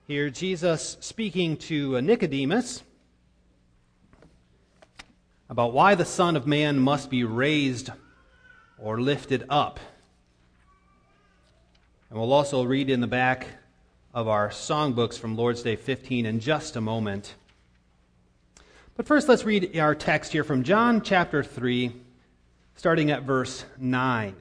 Here, Jesus speaking to Nicodemus about why the Son of Man must be raised or lifted up. And we'll also read in the back of our songbooks from Lord's Day 15 in just a moment. But first, let's read our text here from John chapter 3, starting at verse 9.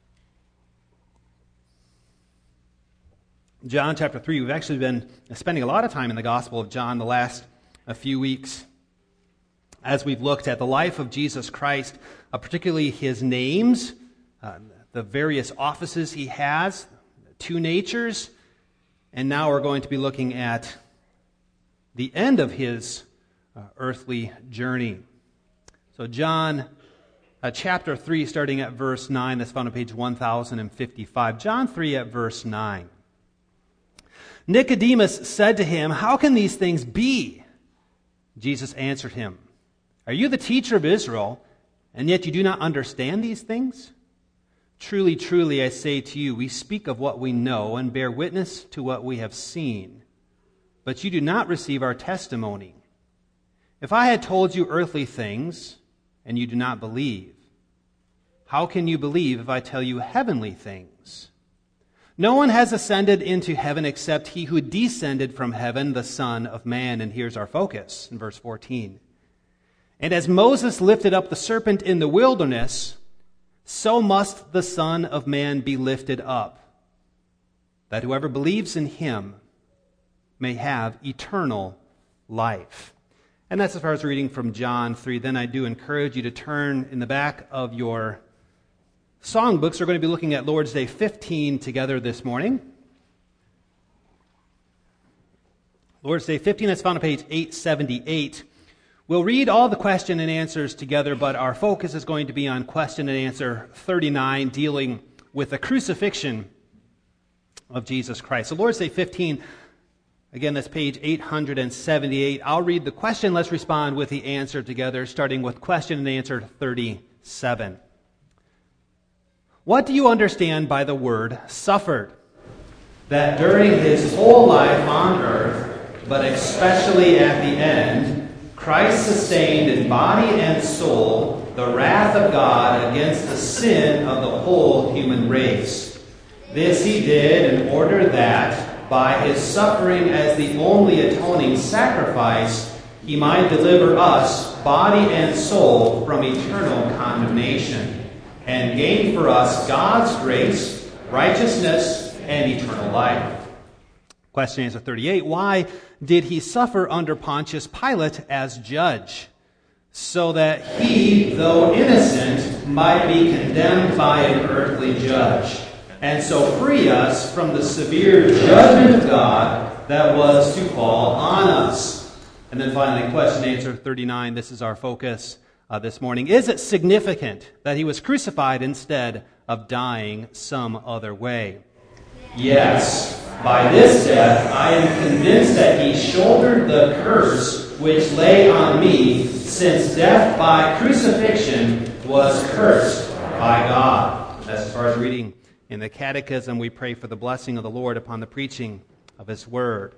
John chapter 3, we've actually been spending a lot of time in the Gospel of John the last few weeks as we've looked at the life of Jesus Christ, particularly his names, the various offices he has, two natures, and now we're going to be looking at the end of his earthly journey. So John chapter 3, starting at verse 9, that's found on page 1055. John 3 at verse 9. Nicodemus said to him, "How can these things be?" Jesus answered him, "Are you the teacher of Israel, and yet you do not understand these things? Truly, truly, I say to you, we speak of what we know and bear witness to what we have seen, but you do not receive our testimony. If I had told you earthly things, and you do not believe, how can you believe if I tell you heavenly things? No one has ascended into heaven except he who descended from heaven, the Son of Man." And here's our focus in verse 14. "And as Moses lifted up the serpent in the wilderness, so must the Son of Man be lifted up, that whoever believes in him may have eternal life." And that's as far as reading from John 3. Then I do encourage you to turn in the back of your songbooks. We're going to be looking at Lord's Day 15 together this morning. Lord's Day 15, that's found on page 878. We'll read all the question and answers together, but our focus is going to be on question and answer 39, dealing with the crucifixion of Jesus Christ. So Lord's Day 15, again, that's page 878. I'll read the question. Let's respond with the answer together, starting with question and answer 37. What do you understand by the word suffered? That during his whole life on earth, but especially at the end, Christ sustained in body and soul the wrath of God against the sin of the whole human race. This he did in order that, by his suffering as the only atoning sacrifice, he might deliver us, body and soul, from eternal condemnation, and gain for us God's grace, righteousness, and eternal life. Question answer 38. Why did he suffer under Pontius Pilate as judge? So that he, though innocent, might be condemned by an earthly judge, and so free us from the severe judgment of God that was to fall on us. And then finally, question answer 39. This is our focus this morning. Is it significant that he was crucified instead of dying some other way? Yes. By this death, I am convinced that he shouldered the curse which lay on me, since death by crucifixion was cursed by God. That's as far as reading in the Catechism. We pray for the blessing of the Lord upon the preaching of his word.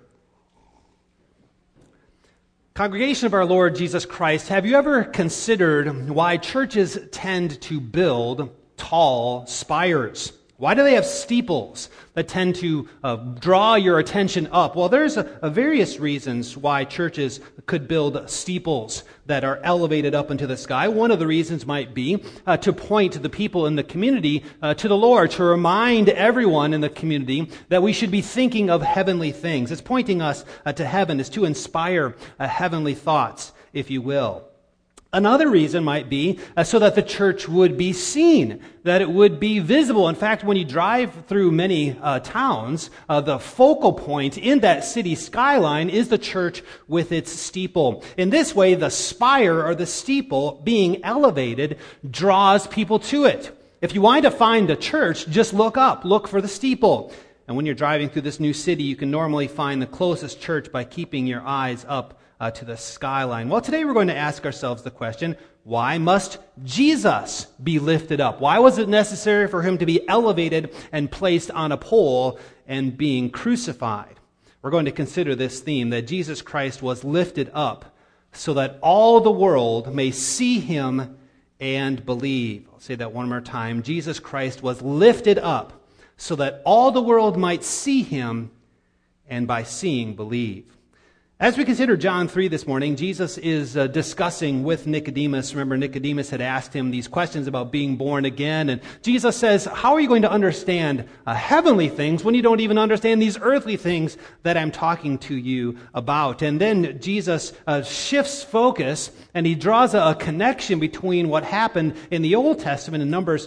Congregation of our Lord Jesus Christ, have you ever considered why churches tend to build tall spires? Why do they have steeples that tend to draw your attention up? Well, there's various reasons why churches could build steeples that are elevated up into the sky. One of the reasons might be to point the people in the community to the Lord, to remind everyone in the community that we should be thinking of heavenly things. It's pointing us to heaven. It's to inspire heavenly thoughts, if you will. Another reason might be so that the church would be seen, that it would be visible. In fact, when you drive through many towns, the focal point in that city skyline is the church with its steeple. In this way, the spire or the steeple being elevated draws people to it. If you want to find a church, just look up, look for the steeple. And when you're driving through this new city, you can normally find the closest church by keeping your eyes up to the skyline. Well, today we're going to ask ourselves the question, why must Jesus be lifted up? Why was it necessary for him to be elevated and placed on a pole and being crucified? we're going to consider this theme, that Jesus Christ was lifted up so that all the world may see him and believe. I'll say that one more time. Jesus Christ was lifted up so that all the world might see him and by seeing believe. As we consider John 3 this morning, Jesus is discussing with Nicodemus. Remember, Nicodemus had asked him these questions about being born again. And Jesus says, how are you going to understand heavenly things when you don't even understand these earthly things that I'm talking to you about? And then Jesus shifts focus, and he draws a connection between what happened in the Old Testament in Numbers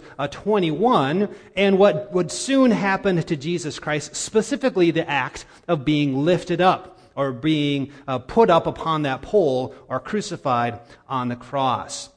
21 and what would soon happen to Jesus Christ, specifically the act of being lifted up, or being put up upon that pole or crucified on the cross.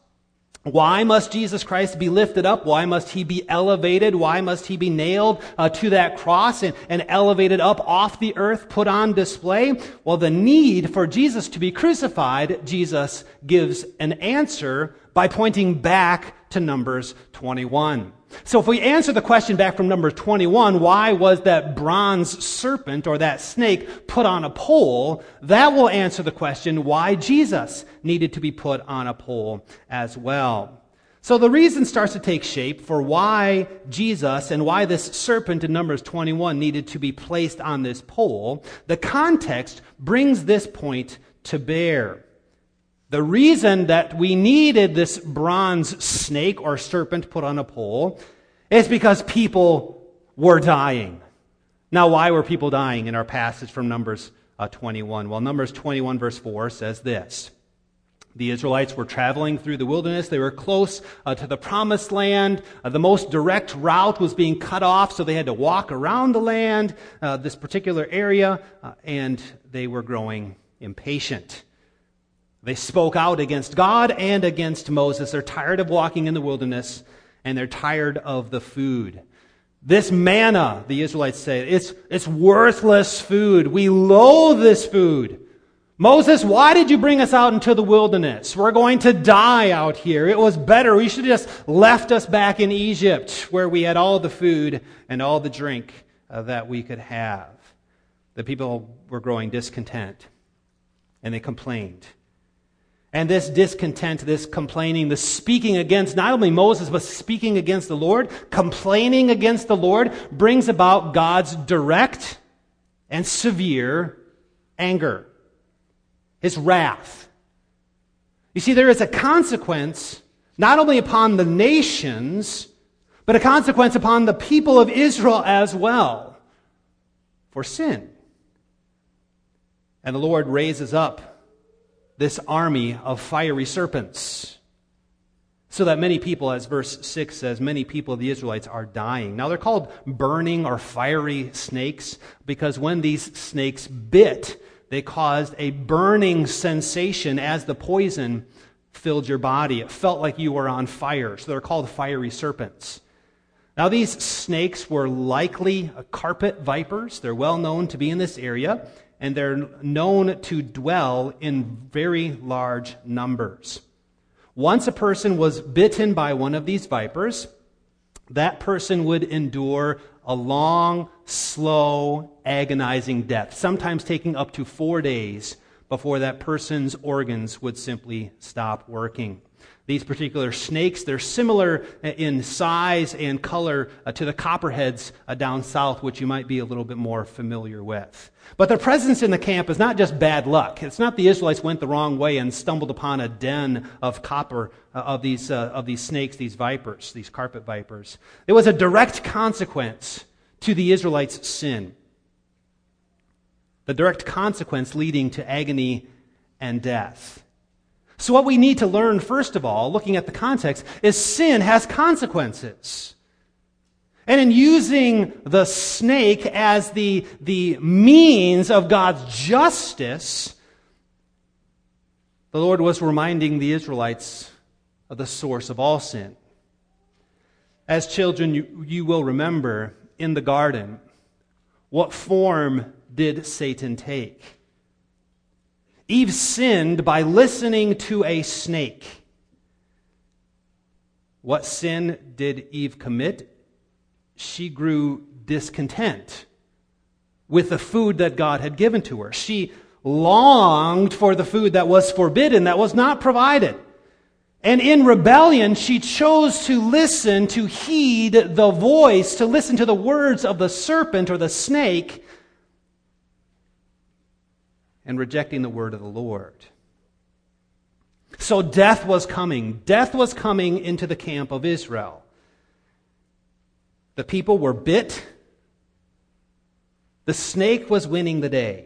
Why must Jesus Christ be lifted up? Why must he be elevated? Why must he be nailed to that cross and elevated up off the earth, put on display? Well, the need for Jesus to be crucified, Jesus gives an answer by pointing back to Numbers 21. So if we answer the question back from Numbers 21, why was that bronze serpent or that snake put on a pole? That will answer the question why Jesus needed to be put on a pole as well. So the reason starts to take shape for why Jesus and why this serpent in Numbers 21 needed to be placed on this pole. The context brings this point to bear. The reason that we needed this bronze snake or serpent put on a pole is because people were dying. Now, why were people dying in our passage from Numbers 21? Well, Numbers 21 verse 4 says this. The Israelites were traveling through the wilderness. They were close to the promised land. The most direct route was being cut off, so they had to walk around the land, this particular area, and they were growing impatient. They spoke out against God and against Moses. They're tired of walking in the wilderness, and they're tired of the food. This manna, the Israelites say, it's worthless food. We loathe this food. Moses, why did you bring us out into the wilderness? We're going to die out here. It was better. We should have just left us back in Egypt, where we had all the food and all the drink that we could have. The people were growing discontent, and they complained. And this discontent, this complaining, the speaking against not only Moses, but speaking against the Lord, complaining against the Lord, brings about God's direct and severe anger, his wrath. You see, there is a consequence not only upon the nations, but a consequence upon the people of Israel as well for sin. And the Lord raises up this army of fiery serpents, so that many people, as verse 6 says, many people of the Israelites are dying. Now they're called burning or fiery snakes because when these snakes bit, they caused a burning sensation as the poison filled your body. It felt like you were on fire, so they're called fiery serpents. Now these snakes were likely carpet vipers. They're well known to be in this area, and they're known to dwell in very large numbers. Once a person was bitten by one of these vipers, that person would endure a long, slow, agonizing death, sometimes taking up to 4 days before that person's organs would simply stop working. These particular snakes, they're similar in size and color to the copperheads down south, which you might be a little bit more familiar with. But their presence in the camp is not just bad luck. It's not the Israelites went the wrong way and stumbled upon a den of of these snakes, these vipers, these carpet vipers. It was a direct consequence to the Israelites' sin. The direct consequence leading to agony and death. So what we need to learn, first of all, looking at the context, is sin has consequences. And in using the snake as the means of God's justice, the Lord was reminding the Israelites of the source of all sin. As children, you will remember in the garden, what form did Satan take? Eve sinned by listening to a snake. What sin did Eve commit? She grew discontent with the food that God had given to her. She longed for the food that was forbidden, that was not provided. And in rebellion, she chose to listen, to heed the voice, to listen to the words of the serpent or the snake, and rejecting the word of the Lord. So death was coming. Death was coming into the camp of Israel. The people were bit. The snake was winning the day.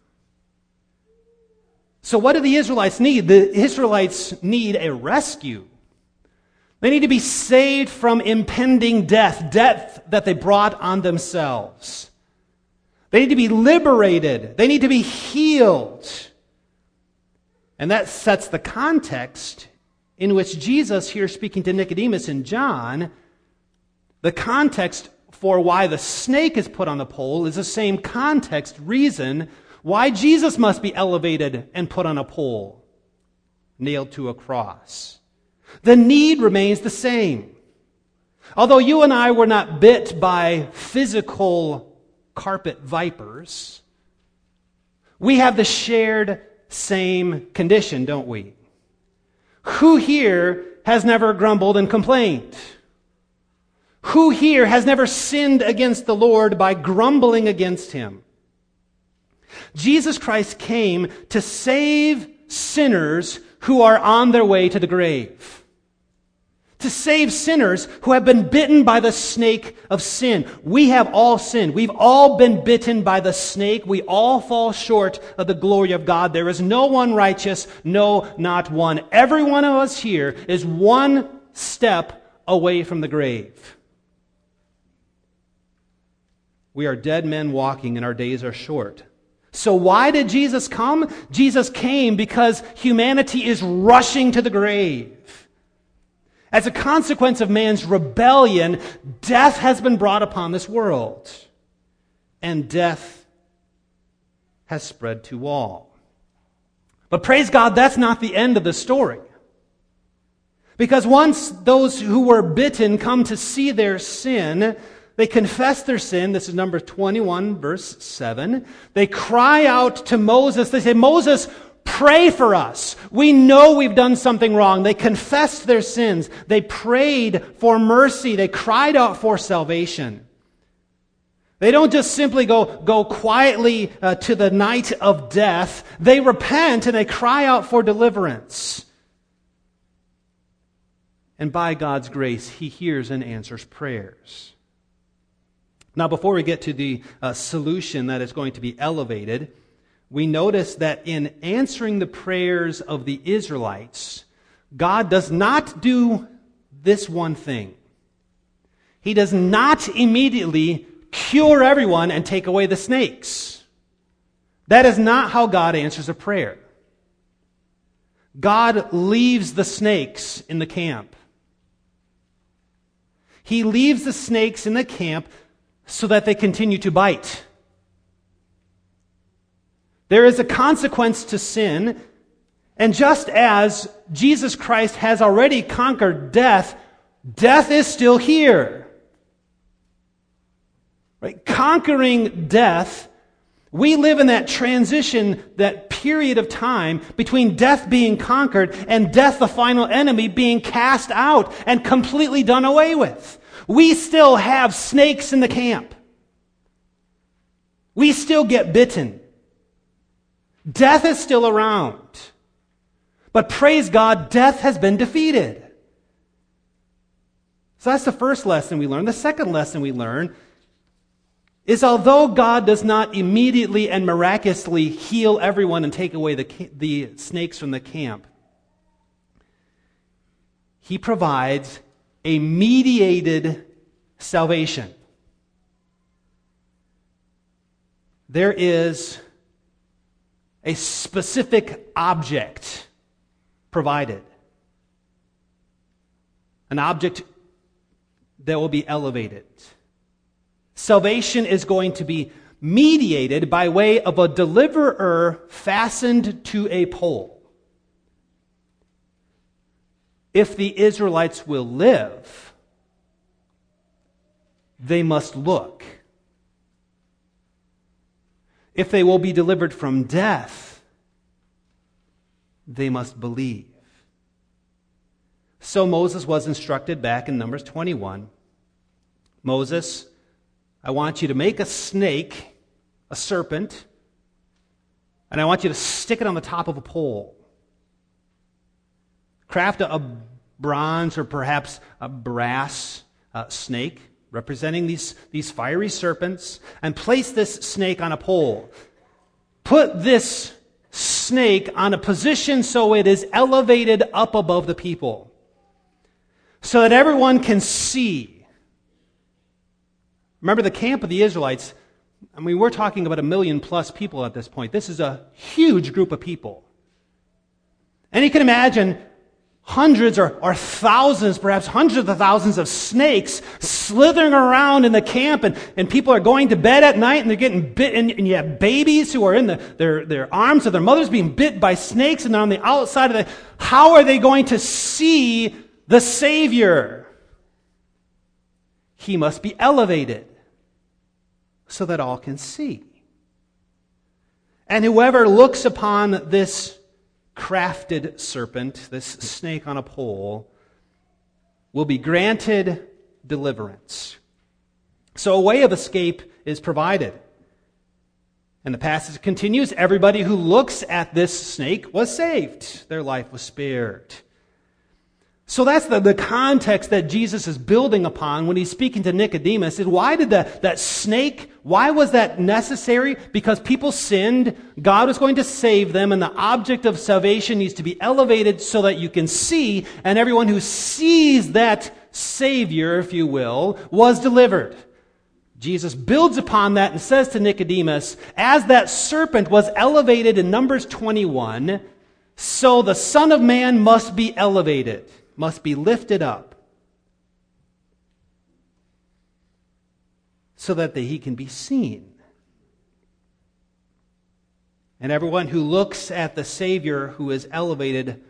So what do the Israelites need? The Israelites need a rescue. They need to be saved from impending death, death that they brought on themselves. They need to be liberated. They need to be healed. And that sets the context in which Jesus, here speaking to Nicodemus in John, the context for why the snake is put on the pole is the same context, reason, why Jesus must be elevated and put on a pole, nailed to a cross. The need remains the same. Although you and I were not bit by physical carpet vipers, we have the shared same condition, don't we? Who here has never grumbled and complained? Who here has never sinned against the Lord by grumbling against Him? Jesus Christ came to save sinners who are on their way to the grave. To save sinners who have been bitten by the snake of sin. We have all sinned. We've all been bitten by the snake. We all fall short of the glory of God. There is no one righteous, no, not one. Every one of us here is one step away from the grave. We are dead men walking and our days are short. So why did Jesus come? Jesus came because humanity is rushing to the grave. As a consequence of man's rebellion, death has been brought upon this world. And death has spread to all. But praise God, that's not the end of the story. Because once those who were bitten come to see their sin, they confess their sin. This is Numbers 21, verse 7. They cry out to Moses. They say, Moses, pray for us. We know we've done something wrong. They confessed their sins. They prayed for mercy. They cried out for salvation. They don't just simply go quietly to the night of death. They repent and they cry out for deliverance. And by God's grace, He hears and answers prayers. Now, before we get to the solution that is going to be elevated, we notice that in answering the prayers of the Israelites, God does not do this one thing. He does not immediately cure everyone and take away the snakes. That is not how God answers a prayer. God leaves the snakes in the camp. He leaves the snakes in the camp so that they continue to bite. There is a consequence to sin, and just as Jesus Christ has already conquered death, death is still here. Right? Conquering death, we live in that transition, that period of time between death being conquered and death, the final enemy, being cast out and completely done away with. We still have snakes in the camp. We still get bitten. Death is still around. But praise God, death has been defeated. So that's the first lesson we learn. The second lesson we learn is although God does not immediately and miraculously heal everyone and take away the snakes from the camp, He provides a mediated salvation. There is a specific object provided. An object that will be elevated. Salvation is going to be mediated by way of a deliverer fastened to a pole. If the Israelites will live, they must look. If they will be delivered from death, they must believe. So Moses was instructed back in Numbers 21. Moses, I want you to make a snake, a serpent, and I want you to stick it on the top of a pole. Craft a bronze or perhaps a brass snake representing these fiery serpents, and place this snake on a pole. Put this snake on a position so it is elevated up above the people, so that everyone can see. Remember the camp of the Israelites, I mean, we're talking about 1 million plus people at this point. This is a huge group of people. And you can imagine hundreds or thousands, perhaps hundreds of thousands of snakes slithering around in the camp, and people are going to bed at night and they're getting bit, and you have babies who are in their arms of their mothers being bit by snakes, and they're on the outside of how are they going to see the Savior? He must be elevated so that all can see. And whoever looks upon this crafted serpent, this snake on a pole, will be granted deliverance. So a way of escape is provided. And the passage continues, everybody who looks at this snake was saved. Their life was spared. So that's the context that Jesus is building upon when he's speaking to Nicodemus. Is why did that snake, why was that necessary? Because people sinned, God was going to save them, and the object of salvation needs to be elevated so that you can see, and everyone who sees that Savior, if you will, was delivered. Jesus builds upon that and says to Nicodemus, as that serpent was elevated in Numbers 21, so the Son of Man must be elevated, must be lifted up, so that he can be seen. And everyone who looks at the Savior who is elevated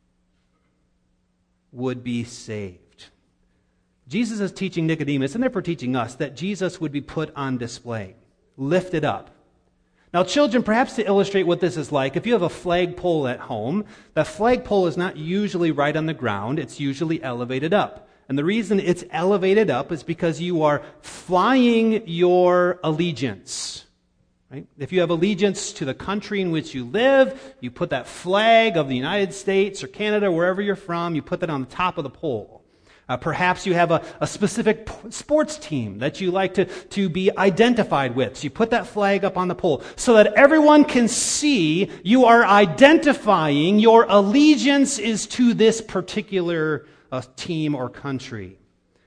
would be saved. Jesus is teaching Nicodemus, and therefore teaching us, that Jesus would be put on display, lifted up. Now, children, perhaps to illustrate what this is like, if you have a flagpole at home, the flagpole is not usually right on the ground. It's usually elevated up. And the reason it's elevated up is because you are flying your allegiance. Right? If you have allegiance to the country in which you live, you put that flag of the United States or Canada, wherever you're from, you put that on the top of the pole. Perhaps you have a specific sports team that you like to be identified with. So you put that flag up on the pole so that everyone can see you are identifying your allegiance is to this particular team or country.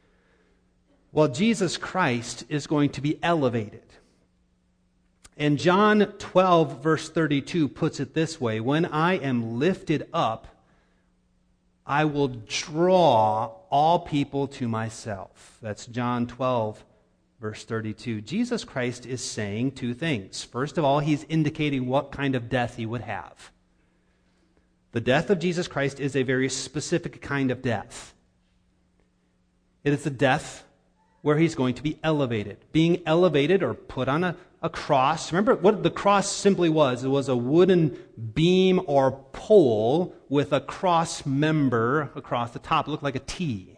Well, Jesus Christ is going to be elevated. And John 12, verse 32 puts it this way, when I am lifted up, I will draw all people to myself. That's John 12, verse 32. Jesus Christ is saying two things. First of all, he's indicating what kind of death he would have. The death of Jesus Christ is a very specific kind of death. It is the death where he's going to be elevated. Being elevated or put on a cross. Remember what the cross simply was? It was a wooden beam or pole with a cross member across the top. It looked like a T.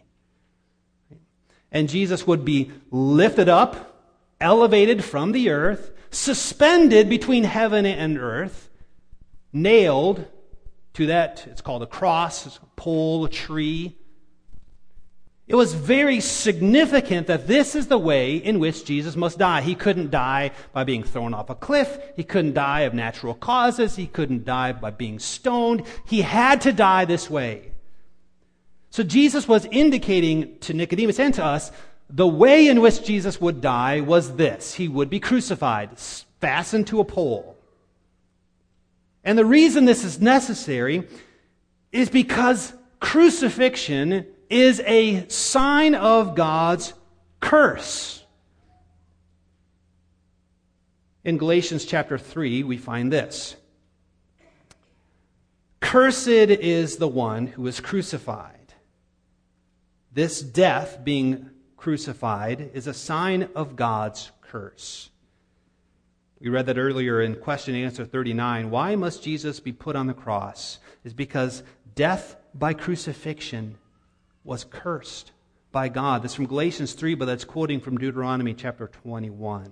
And Jesus would be lifted up, elevated from the earth, suspended between heaven and earth, nailed to that, it's called a cross, it's a pole, a tree. It was very significant that this is the way in which Jesus must die. He couldn't die by being thrown off a cliff. He couldn't die of natural causes. He couldn't die by being stoned. He had to die this way. So Jesus was indicating to Nicodemus and to us, the way in which Jesus would die was this. He would be crucified, fastened to a pole. And the reason this is necessary is because crucifixion is a sign of God's curse. In Galatians chapter 3, we find this. Cursed is the one who is crucified. This death, being crucified, is a sign of God's curse. We read that earlier in question and answer 39. Why must Jesus be put on the cross? It's because death by crucifixion was cursed by God. That's from Galatians 3, but that's quoting from Deuteronomy chapter 21.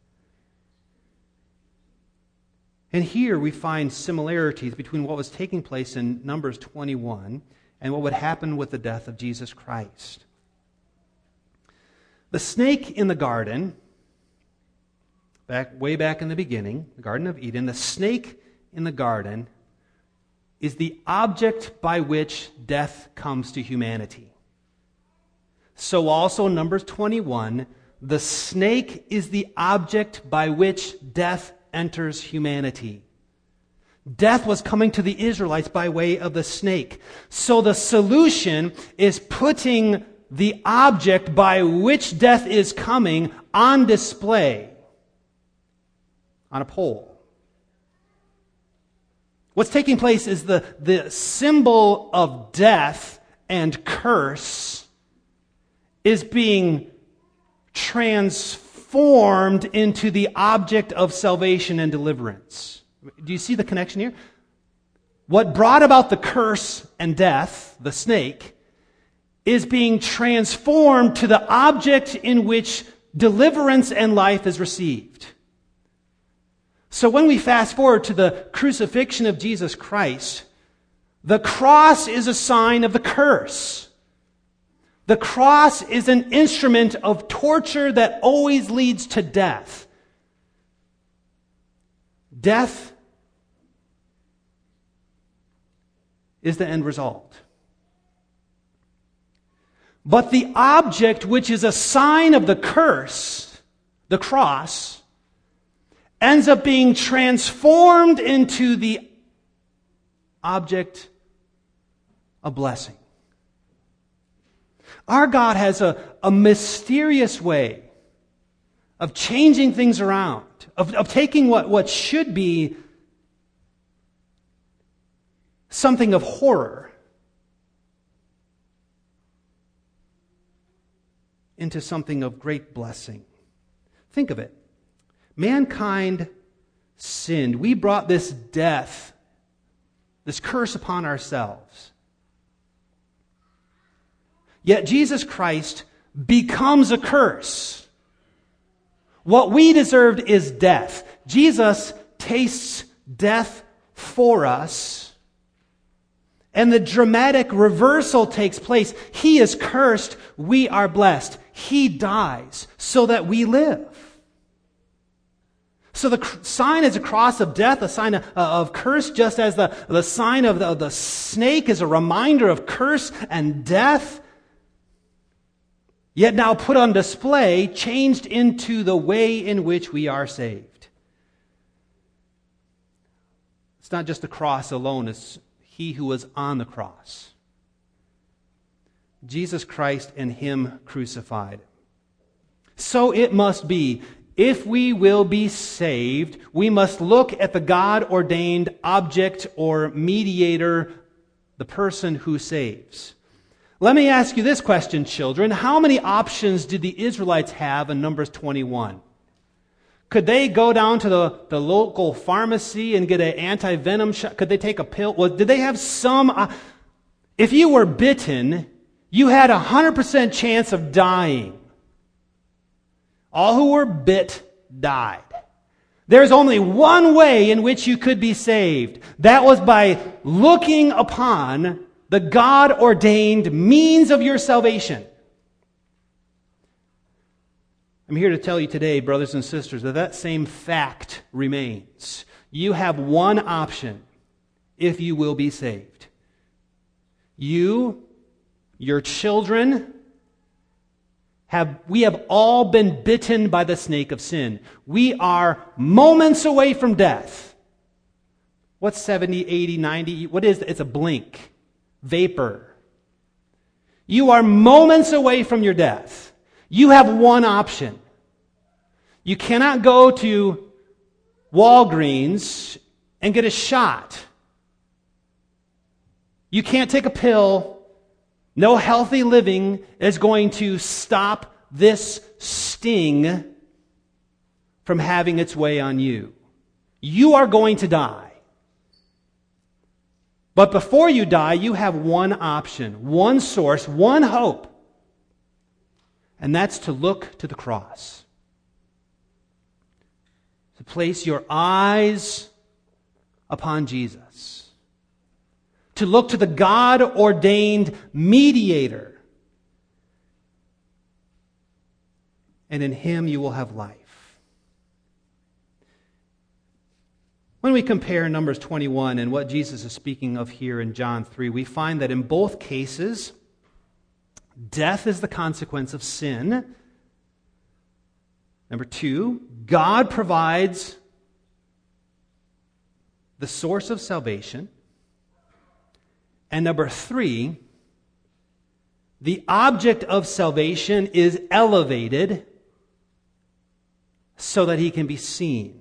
And here we find similarities between what was taking place in Numbers 21 and what would happen with the death of Jesus Christ. The snake in the garden, way back in the beginning, the Garden of Eden, the snake in the garden is the object by which death comes to humanity. So also Numbers 21, the snake is the object by which death enters humanity. Death was coming to the Israelites by way of the snake. So the solution is putting the object by which death is coming on display on a pole. What's taking place is the symbol of death and curse is being transformed into the object of salvation and deliverance. Do you see the connection here? What brought about the curse and death, the snake, is being transformed to the object in which deliverance and life is received. So when we fast forward to the crucifixion of Jesus Christ, the cross is a sign of the curse. The cross is an instrument of torture that always leads to death. Death is the end result. But the object which is a sign of the curse, the cross, ends up being transformed into the object of blessing. Our God has a mysterious way of changing things around, of taking what should be something of horror into something of great blessing. Think of it. Mankind sinned. We brought this death, this curse upon ourselves. Yet Jesus Christ becomes a curse. What we deserved is death. Jesus tastes death for us. And the dramatic reversal takes place. He is cursed. We are blessed. He dies so that we live. So the sign is a cross of death, a sign of curse, just as the sign of the snake is a reminder of curse and death. Yet now put on display, changed into the way in which we are saved. It's not just the cross alone, it's He who was on the cross. Jesus Christ and Him crucified. So it must be. If we will be saved, we must look at the God-ordained object or mediator, the person who saves. Let me ask you this question, children. How many options did the Israelites have in Numbers 21? Could they go down to the local pharmacy and get an anti-venom shot? Could they take a pill? Well, did they have some? If you were bitten, you had a 100% chance of dying. All who were bit died. There's only one way in which you could be saved. That was by looking upon the God-ordained means of your salvation. I'm here to tell you today, brothers and sisters, that same fact remains. You have one option if you will be saved. You, your children, we have all been bitten by the snake of sin. We are moments away from death. What's 70, 80, 90? What is it? It's a blink. Vapor. You are moments away from your death. You have one option. You cannot go to Walgreens and get a shot. You can't take a pill. No healthy living is going to stop this sting from having its way on you. You are going to die. But before you die, you have one option, one source, one hope. And that's to look to the cross. To place your eyes upon Jesus. To look to the God-ordained mediator. And in Him you will have life. When we compare Numbers 21 and what Jesus is speaking of here in John 3, we find that in both cases, death is the consequence of sin. Number 2, God provides the source of salvation. And number 3, the object of salvation is elevated so that He can be seen.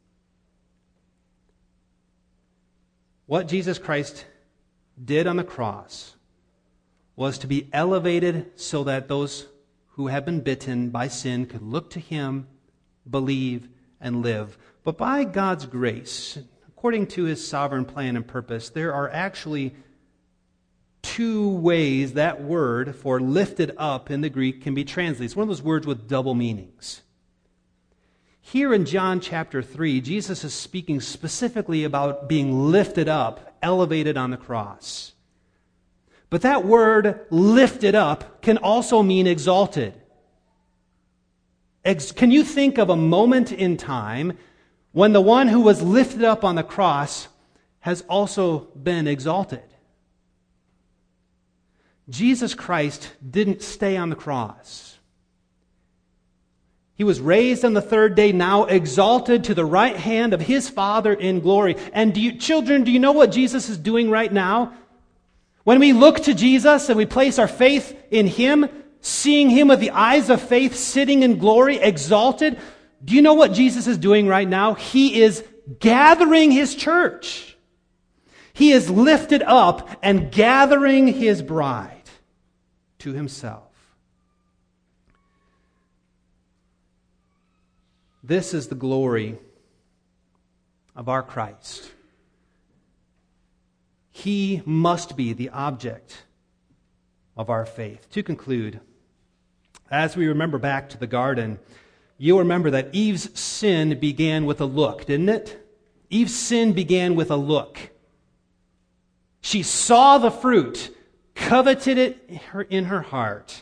What Jesus Christ did on the cross was to be elevated so that those who have been bitten by sin could look to Him, believe, and live. But by God's grace, according to His sovereign plan and purpose, there are actually 2 ways that word for lifted up in the Greek can be translated. It's one of those words with double meanings. Here in John chapter 3, Jesus is speaking specifically about being lifted up, elevated on the cross. But that word, lifted up, can also mean exalted. Can you think of a moment in time when the one who was lifted up on the cross has also been exalted? Jesus Christ didn't stay on the cross. He was raised on the 3rd day, now exalted to the right hand of His Father in glory. And children, do you know what Jesus is doing right now? When we look to Jesus and we place our faith in Him, seeing Him with the eyes of faith, sitting in glory, exalted, do you know what Jesus is doing right now? He is gathering His church. He is lifted up and gathering His bride to Himself. This is the glory of our Christ. He must be the object of our faith. To conclude, as we remember back to the garden, you'll remember that Eve's sin began with a look, didn't it? Eve's sin began with a look. She saw the fruit, coveted it in her heart.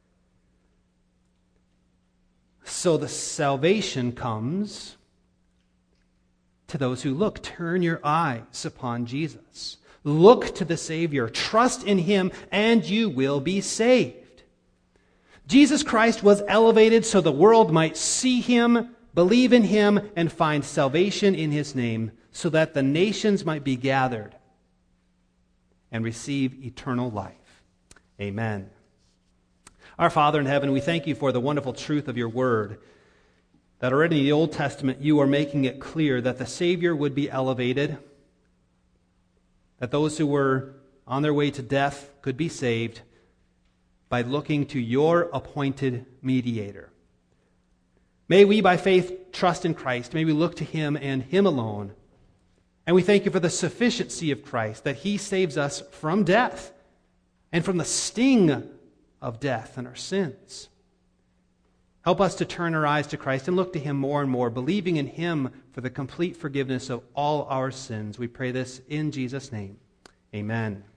So the salvation comes to those who look. Turn your eyes upon Jesus. Look to the Savior. Trust in Him, and you will be saved. Jesus Christ was elevated so the world might see Him, believe in Him, and find salvation in His name, so that the nations might be gathered and receive eternal life. Amen. Our Father in heaven, we thank You for the wonderful truth of Your word, that already in the Old Testament You are making it clear that the Savior would be elevated, that those who were on their way to death could be saved by looking to Your appointed mediator. May we by faith trust in Christ. May we look to Him and Him alone. And we thank You for the sufficiency of Christ, that He saves us from death and from the sting of death and our sins. Help us to turn our eyes to Christ and look to Him more and more, believing in Him for the complete forgiveness of all our sins. We pray this in Jesus' name. Amen.